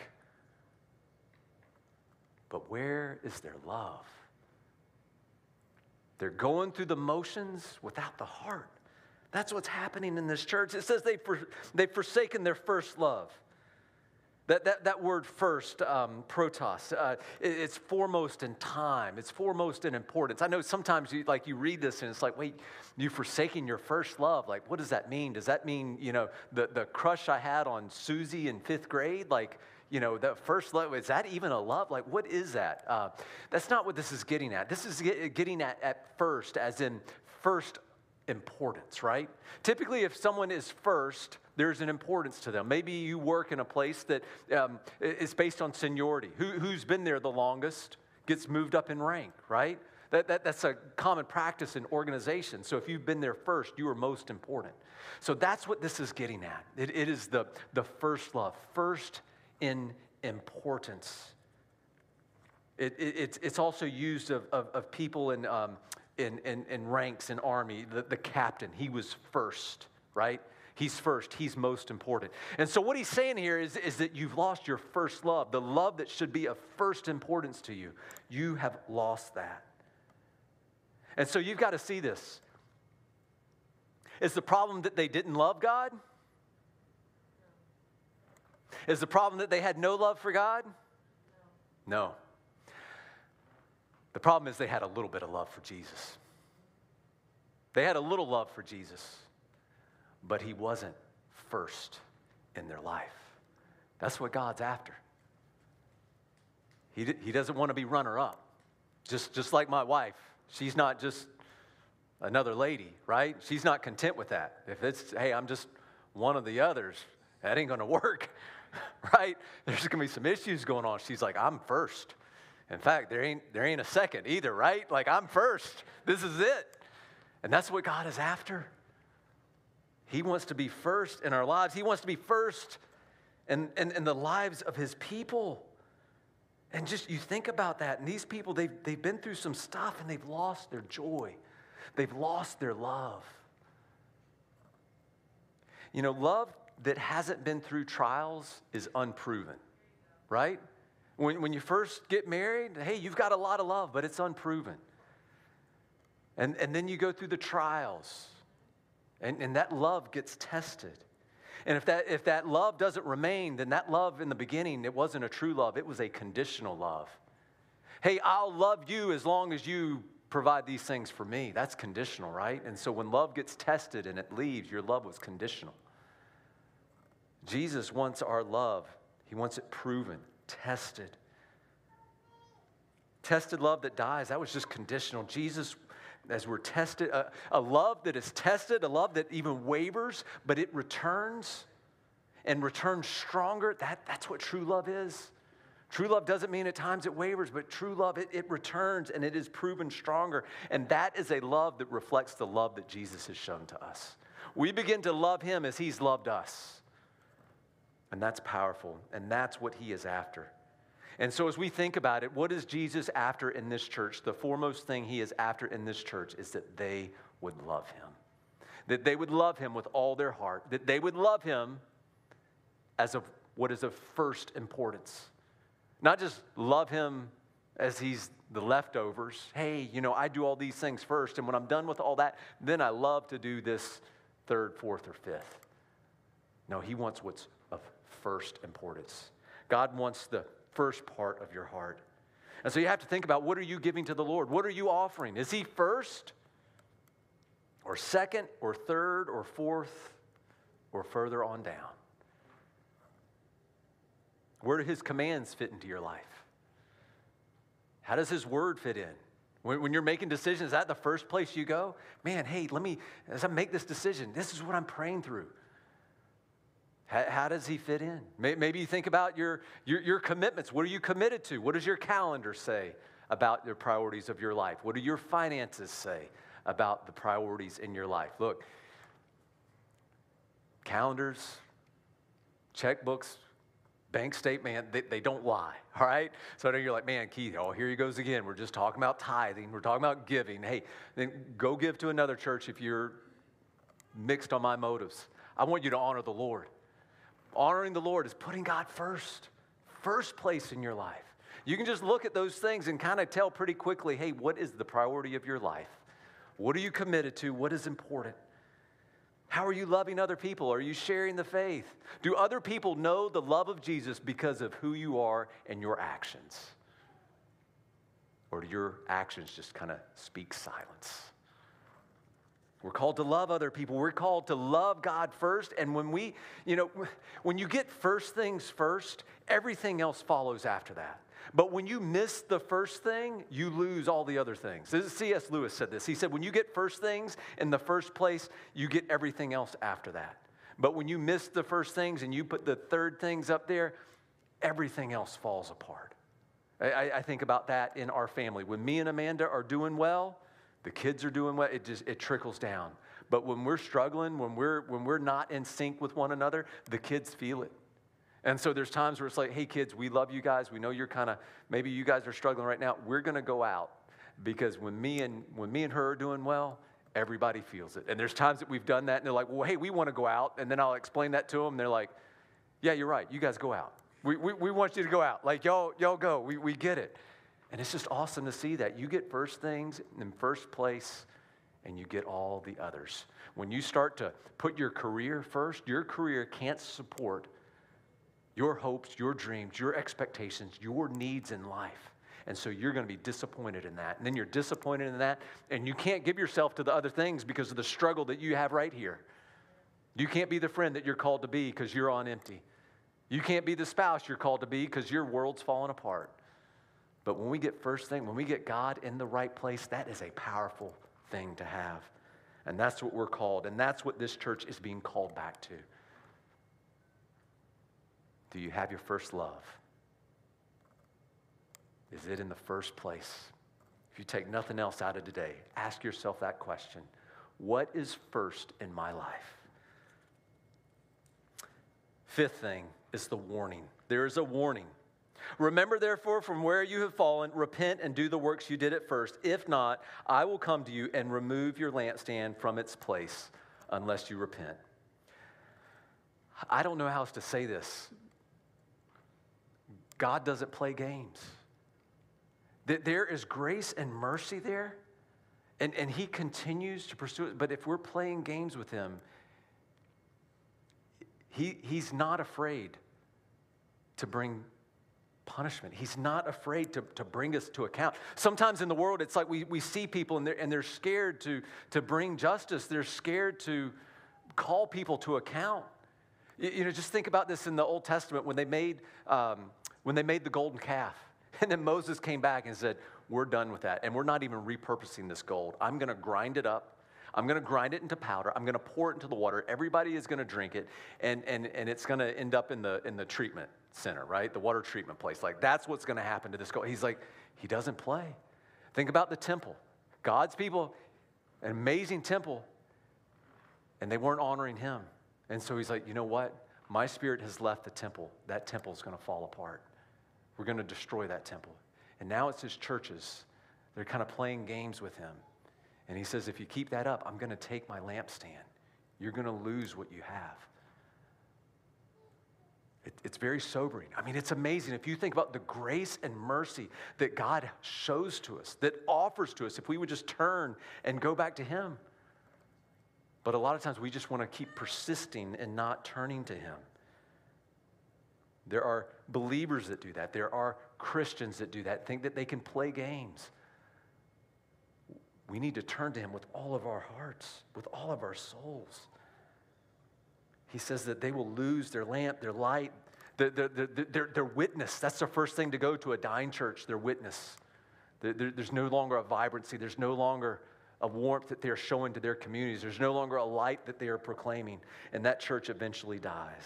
[SPEAKER 1] But where is their love? They're going through the motions without the heart. That's what's happening in this church. It says they've, for, they've forsaken their first love. That, that, that word first, um, protos, uh, it, it's foremost in time. It's foremost in importance. I know sometimes you, like, you read this and it's like, wait, you've forsaken your first love. Like, what does that mean? Does that mean, you know, the, the crush I had on Susie in fifth grade? Like, you know, the first love, is that even a love? Like, what is that? Uh, that's not what this is getting at. This is get, getting at, at first, as in first importance, right? Typically, if someone is first, there's an importance to them. Maybe you work in a place that um, is based on seniority. Who, who's been there the longest gets moved up in rank, right? That, that, that's a common practice in organizations. So if you've been there first, you are most important. So that's what this is getting at. It, it is the, the first love, first in importance. It, it, it's, it's also used of, of, of people in, um, in, in, in ranks in army. The, the captain, he was first, right? He's first. He's most important. And so what he's saying here is, is that you've lost your first love, the love that should be of first importance to you. You have lost that. And so you've got to see this. Is the problem that they didn't love God? Is the problem that they had no love for God? No. The problem is they had a little bit of love for Jesus. They had a little love for Jesus, but he wasn't first in their life. That's what God's after. He, he doesn't want to be runner-up. Just, just like my wife. She's not just another lady, right? She's not content with that. If it's, hey, I'm just one of the others, that ain't going to work, right? There's going to be some issues going on. She's like, I'm first. In fact, there ain't, there ain't a second either, right? Like, I'm first. This is it. And that's what God is after. He wants to be first in our lives. He wants to be first in, in, in the lives of his people. And just, you think about that. And these people, they've, they've been through some stuff and they've lost their joy. They've lost their love. You know, love that hasn't been through trials is unproven, right? When, when you first get married, hey, you've got a lot of love, but it's unproven. And, and then you go through the trials, and, and that love gets tested. And if that, if that love doesn't remain, then that love in the beginning, it wasn't a true love. It was a conditional love. Hey, I'll love you as long as you provide these things for me. That's conditional, right? And so when love gets tested and it leaves, your love was conditional. Jesus wants our love. He wants it proven, tested. Tested love that dies, that was just conditional. Jesus, as we're tested, a, a love that is tested, a love that even wavers, but it returns and returns stronger. That, that's what true love is. True love doesn't mean at times it wavers, but true love, it, it returns and it is proven stronger. And that is a love that reflects the love that Jesus has shown to us. We begin to love him as he's loved us. And that's powerful, and that's what he is after. And so as we think about it, what is Jesus after in this church? The foremost thing he is after in this church is that they would love him. That they would love him with all their heart. That they would love him as of what is of first importance. Not just love him as he's the leftovers. Hey, you know, I do all these things first, and when I'm done with all that, then I love to do this third, fourth, or fifth. No, he wants what's of first importance. God wants the first part of your heart. And so you have to think about, what are you giving to the Lord? What are you offering? Is he first or second or third or fourth or further on down? Where do his commands fit into your life? How does his word fit in? When, when you're making decisions, is that the first place you go? Man, hey, let me, as I make this decision, this is what I'm praying through. How, how does he fit in? Maybe you think about your, your, your commitments. What are you committed to? What does your calendar say about the priorities of your life? What do your finances say about the priorities in your life? Look, calendars, checkbooks, bank statement, they, they don't lie, all right? So I know you're like, man, Keith, oh, here he goes again. We're just talking about tithing. We're talking about giving. Hey, then go give to another church if you're mixed on my motives. I want you to honor the Lord. Honoring the Lord is putting God first, first place in your life. You can just look at those things and kind of tell pretty quickly, hey, what is the priority of your life? What are you committed to? What is important? How are you loving other people? Are you sharing the faith? Do other people know the love of Jesus because of who you are and your actions? Or do your actions just kind of speak silence? We're called to love other people. We're called to love God first. And when we, you know, when you get first things first, everything else follows after that. But when you miss the first thing, you lose all the other things. C S Lewis said this. He said, when you get first things in the first place, you get everything else after that. But when you miss the first things and you put the third things up there, everything else falls apart. I, I think about that in our family. When me and Amanda are doing well, the kids are doing well, it just it trickles down. But when we're struggling, when we're when we're not in sync with one another, the kids feel it. And so there's times where it's like, hey kids, we love you guys. We know you're kind of, maybe you guys are struggling right now. We're gonna go out because when me and when me and her are doing well, everybody feels it. And there's times that we've done that and they're like, well, hey, we want to go out. And then I'll explain that to them. And they're like, yeah, you're right. You guys go out. We we, we want you to go out. Like y'all, y'all go. We we get it. And it's just awesome to see that. You get first things in first place, and you get all the others. When you start to put your career first, your career can't support your hopes, your dreams, your expectations, your needs in life. And so you're going to be disappointed in that. And then you're disappointed in that, and you can't give yourself to the other things because of the struggle that you have right here. You can't be the friend that you're called to be because you're on empty. You can't be the spouse you're called to be because your world's falling apart. But when we get first thing, when we get God in the right place, that is a powerful thing to have. And that's what we're called. And that's what this church is being called back to. Do you have your first love? is it in the first place? If you take nothing else out of today, ask yourself that question. What is first in my life? Fifth thing is the warning. There is a warning. Remember, therefore, from where you have fallen, repent and do the works you did at first. If not, I will come to you and remove your lampstand from its place unless you repent. I don't know how else to say this. God doesn't play games. There is grace and mercy there, and, and he continues to pursue it. But if we're playing games with him, he, he's not afraid to bring punishment. He's not afraid to, to bring us to account. Sometimes in the world, it's like we, we see people and they're, and they're scared to, to bring justice. They're scared to call people to account. You, you know, just think about this in the Old Testament when they made, um, when they made the golden calf. And then Moses came back and said, we're done with that. And we're not even repurposing this gold. I'm going to grind it up. I'm going to grind it into powder. I'm going to pour it into the water. Everybody is going to drink it. And, and, and it's going to end up in the, in the treatment center, right? The water treatment place. Like, that's what's going to happen to this gold. He's like, he doesn't play. Think about the temple. God's people, an amazing temple, and they weren't honoring him. And so he's like, you know what? My spirit has left the temple. That temple is going to fall apart. We're going to destroy that temple. And now it's his churches. They're kind of playing games with him. And he says, if you keep that up, I'm going to take my lampstand. You're going to lose what you have. It, it's very sobering. I mean, it's amazing. If you think about the grace and mercy that God shows to us, that offers to us, if we would just turn and go back to him. But a lot of times we just want to keep persisting and not turning to him. There are believers that do that. There are Christians that do that, think that they can play games. We need to turn to him with all of our hearts, with all of our souls. He says that they will lose their lamp, their light, their, their, their, their, their witness. That's the first thing to go to a dying church, their witness. There, there's no longer a vibrancy. There's no longer a warmth that they're showing to their communities. There's no longer a light that they are proclaiming. And that church eventually dies.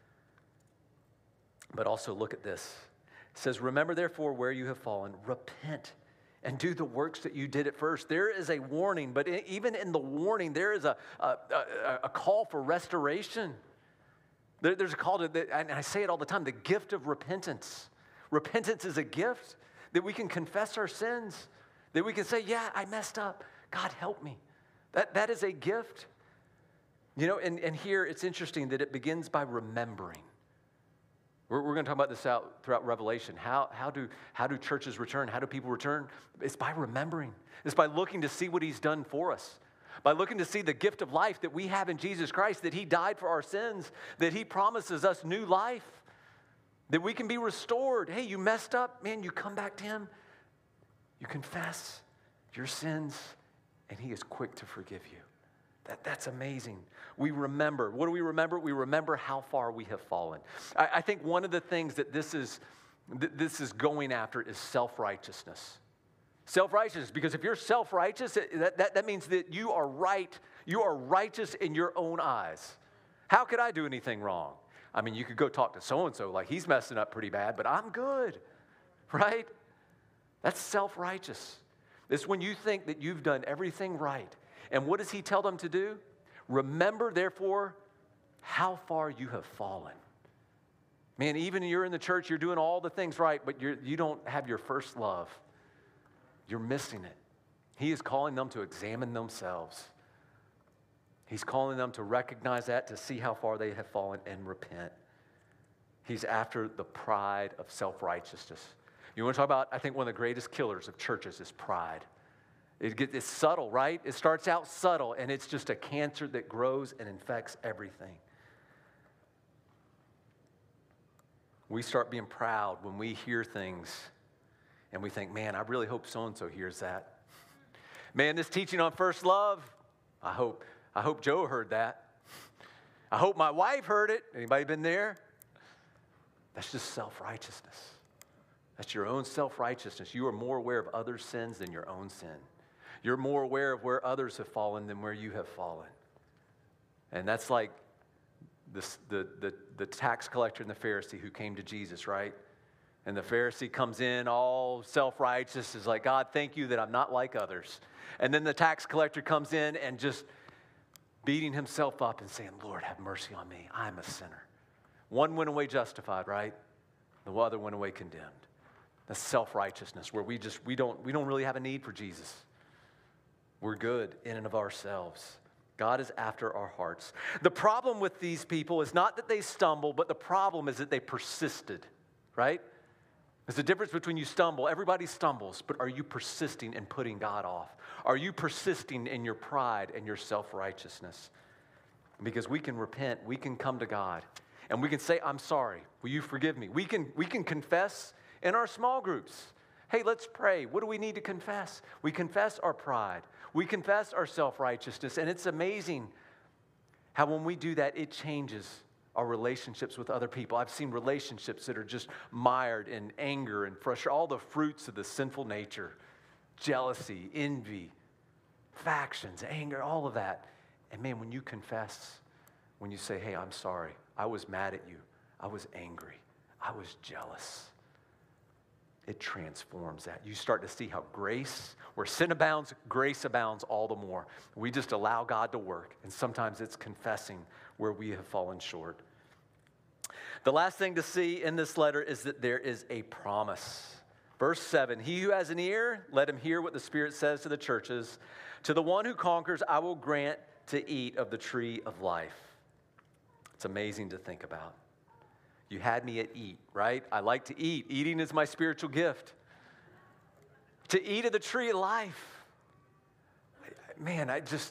[SPEAKER 1] But also look at this. It says, remember therefore where you have fallen, repent and do the works that you did at first. There is a warning, but even in the warning, there is a, a, a, a call for restoration. There, there's a call to, the, and I say it all the time, the gift of repentance. Repentance is a gift that we can confess our sins, that we can say, yeah, I messed up. God, help me. That, that is a gift. You know, and, and here it's interesting that it begins by remembering. We're, we're going to talk about this out throughout Revelation. How, how, do, how do churches return? How do people return? It's by remembering. It's by looking to see what he's done for us. By looking to see the gift of life that we have in Jesus Christ, that he died for our sins, that he promises us new life, that we can be restored. Hey, you messed up, man, you come back to him, you confess your sins, and he is quick to forgive you. That, that's amazing. We remember. What do we remember? We remember how far we have fallen. I, I think one of the things that this is, th- this is going after is self-righteousness. Self-righteousness, because if you're self-righteous, that, that, that means that you are right. You are righteous in your own eyes. How could I do anything wrong? I mean, you could go talk to so-and-so like he's messing up pretty bad, but I'm good, right? That's self-righteous. It's when you think that you've done everything right. And what does he tell them to do? Remember, therefore, how far you have fallen. Man, even you're in the church, you're doing all the things right, but you're, you don't have your first love. You're missing it. He is calling them to examine themselves. He's calling them to recognize that, to see how far they have fallen and repent. He's after the pride of self-righteousness. You want to talk about, I think one of the greatest killers of churches is pride. It gets, it's subtle, right? It starts out subtle, and it's just a cancer that grows and infects everything. We start being proud when we hear things, and we think, man, I really hope so-and-so hears that. Man, this teaching on first love, I hope, I hope Joe heard that. I hope my wife heard it. Anybody been there? That's just self-righteousness. That's your own self-righteousness. You are more aware of others' sins than your own sin. You're more aware of where others have fallen than where you have fallen. And that's like this, the, the, the tax collector and the Pharisee who came to Jesus, right? And the Pharisee comes in all self-righteous, is like, God, thank you that I'm not like others. And then the tax collector comes in and just beating himself up and saying, Lord, have mercy on me. I'm a sinner. One went away justified, right? The other went away condemned. That's self-righteousness, where we just, we don't, we don't really have a need for Jesus. We're good in and of ourselves. God is after our hearts. The problem with these people is not that they stumble, but the problem is that they persisted, right? There's a difference between you stumble. Everybody stumbles, but are you persisting in putting God off? Are you persisting in your pride and your self-righteousness? Because we can repent, we can come to God, and we can say, I'm sorry, will you forgive me? We can, we can confess in our small groups. Hey, let's pray. What do we need to confess? We confess our pride. We confess our self-righteousness, and it's amazing how when we do that, it changes our relationships with other people. I've seen relationships that are just mired in anger and frustration, all the fruits of the sinful nature, jealousy, envy, factions, anger, all of that. And man, when you confess, when you say, hey, I'm sorry, I was mad at you, I was angry, I was jealous, it transforms that. You start to see how grace, where sin abounds, grace abounds all the more. We just allow God to work, and sometimes it's confessing where we have fallen short. The last thing to see in this letter is that there is a promise. Verse seven, he who has an ear, let him hear what the Spirit says to the churches. To the one who conquers, I will grant to eat of the tree of life. It's amazing to think about. You had me at eat, right? I like to eat. Eating is my spiritual gift. To eat of the tree of life. Man, I just...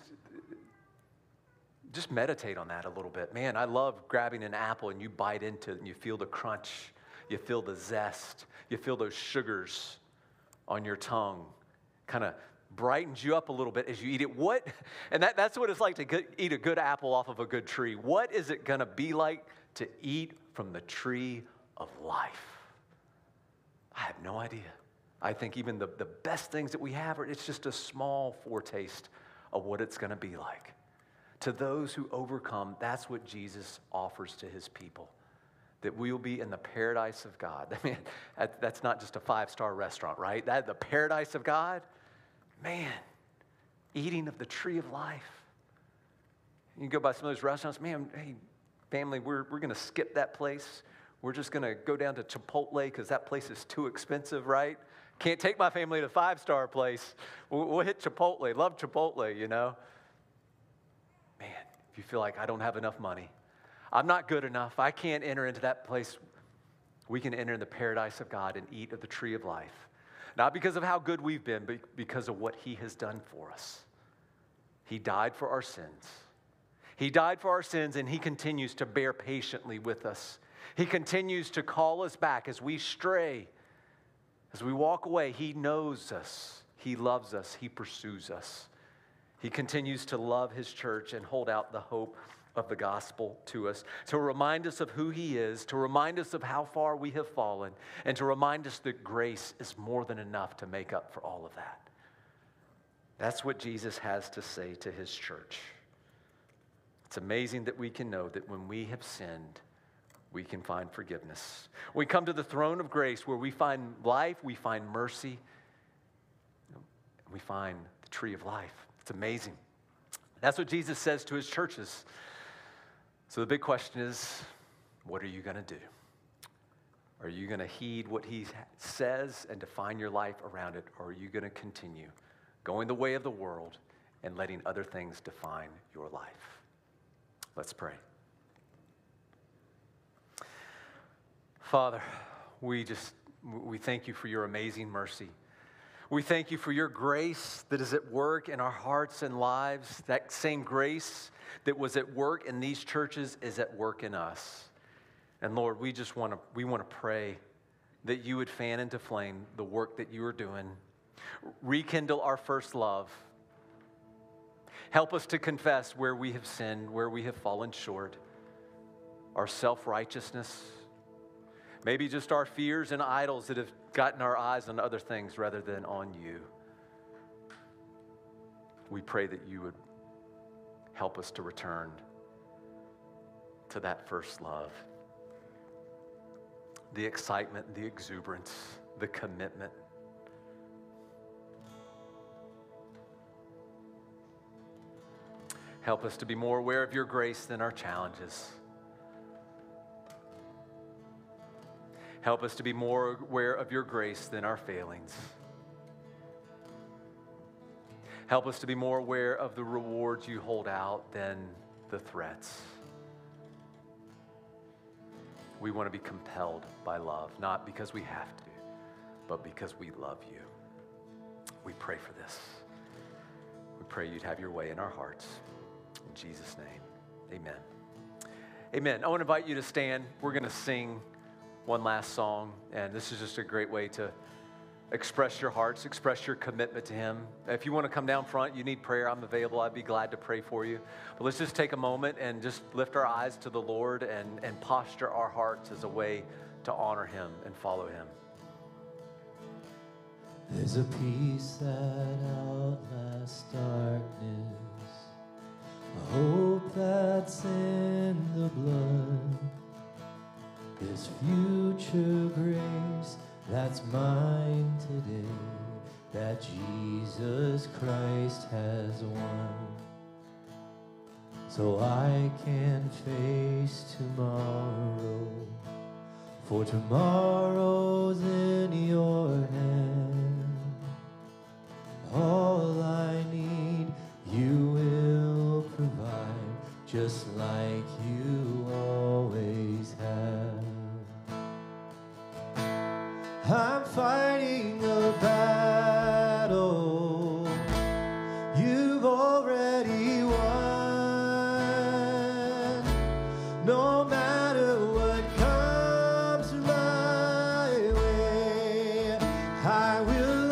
[SPEAKER 1] Just meditate on that a little bit. Man, I love grabbing an apple and you bite into it and you feel the crunch. You feel the zest. You feel those sugars on your tongue. Kind of brightens you up a little bit as you eat it. What, and that, that's what it's like to get, eat a good apple off of a good tree. What is it going to be like to eat from the tree of life? I have no idea. I think even the, the best things that we have, are it's just a small foretaste of what it's going to be like. To those who overcome, that's what Jesus offers to his people. That we will be in the paradise of God. I mean, that, that's not just a five-star restaurant, right? That the paradise of God, man, eating of the tree of life. You go by some of those restaurants, man, hey, family, we're, we're going to skip that place. We're just going to go down to Chipotle because that place is too expensive, right? Can't take my family to a five-star place. We'll, we'll hit Chipotle. Love Chipotle, you know. Man, if you feel like I don't have enough money, I'm not good enough, I can't enter into that place, we can enter in the paradise of God and eat of the tree of life. Not because of how good we've been, but because of what he has done for us. He died for our sins. He died for our sins, and he continues to bear patiently with us. He continues to call us back as we stray. As we walk away, he knows us. He loves us. He pursues us. He continues to love his church and hold out the hope of the gospel to us, to remind us of who he is, to remind us of how far we have fallen, and to remind us that grace is more than enough to make up for all of that. That's what Jesus has to say to his church. It's amazing that we can know that when we have sinned, we can find forgiveness. We come to the throne of grace where we find life, we find mercy, we find the tree of life. It's amazing. That's what Jesus says to his churches. So the big question is, what are you going to do? Are you going to heed what he says and define your life around it, or are you going to continue going the way of the world and letting other things define your life? Let's pray. Father, we just, we thank you for your amazing mercy. We thank you for your grace that is at work in our hearts and lives. That same grace that was at work in these churches is at work in us. And Lord, we just want to we want to pray that you would fan into flame the work that you are doing. Rekindle our first love. Help us to confess where we have sinned, where we have fallen short. Our self-righteousness. Maybe just our fears and idols that have gotten our eyes on other things rather than on you. We pray that you would help us to return to that first love. the excitement, the exuberance, the commitment. Help us to be more aware of your grace than our challenges. Help us to be more aware of your grace than our failings. Help us to be more aware of the rewards you hold out than the threats. We want to be compelled by love, not because we have to, but because we love you. We pray for this. We pray you'd have your way in our hearts. In Jesus' name, amen. Amen. I want to invite you to stand. We're going to sing one last song, and this is just a great way to express your hearts, express your commitment to him. If you want to come down front, you need prayer, I'm available. I'd be glad to pray for you. But let's just take a moment and just lift our eyes to the Lord and, and posture our hearts as a way to honor him and follow him.
[SPEAKER 3] There's a peace that outlasts darkness, a hope that's in the blood. There's future grace that's mine today, that Jesus Christ has won. So I can face tomorrow, for tomorrow's in your hand. All I need you will provide, just like you always have. I'm fighting a battle you've already won. No matter what comes my way, I will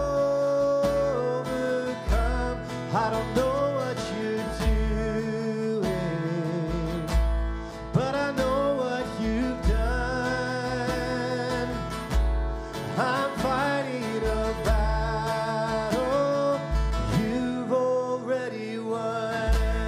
[SPEAKER 3] overcome. I don't know what you're doing, but I know what you've done. I'm fighting a battle you've already won.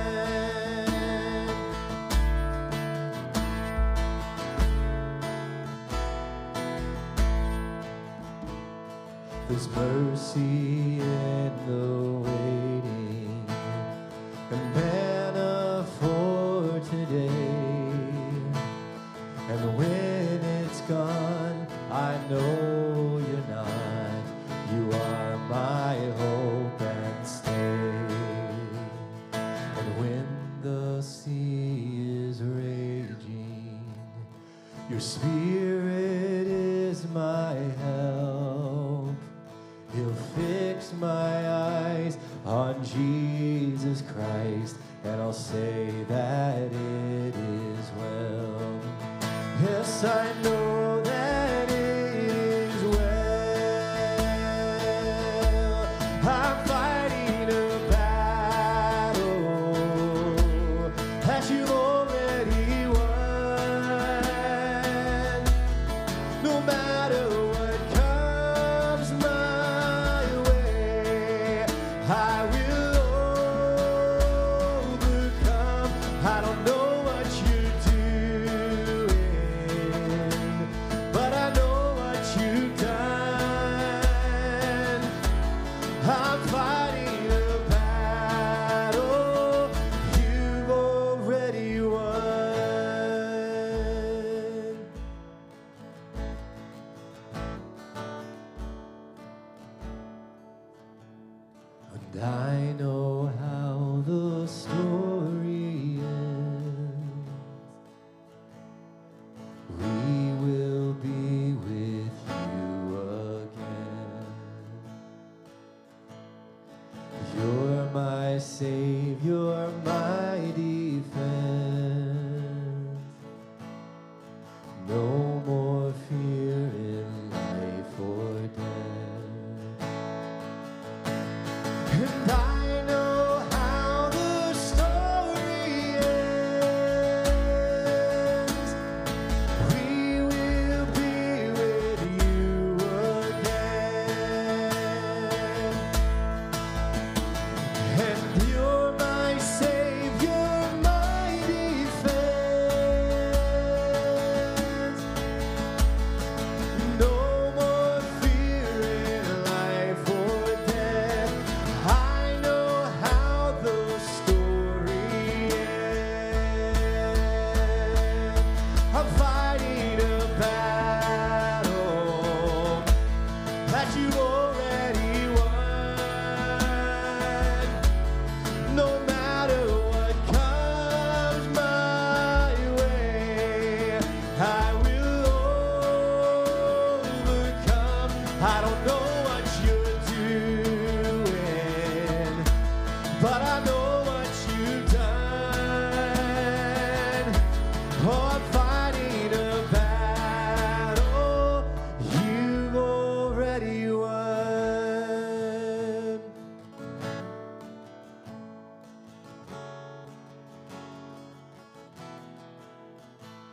[SPEAKER 3] There's mercy in the waiting, and manna for today. And when it's gone, I know you're not. You are my hope and stay. And when the sea is raging, your spirit is my help. He'll fix my eyes on Jesus Christ, and I'll say that it is well. Yes, I know that it is well. I'm fighting a battle that you've already won. No matter what comes my way, I will overcome. I don't know what you're doing, but I know what you've done. I'm fighting a battle you've already won. And I know how the story ends. We will be with you again. You're my Savior, my defense. No more fear in life or death. And I know that you've already won. No matter what comes my way, I will overcome. I don't know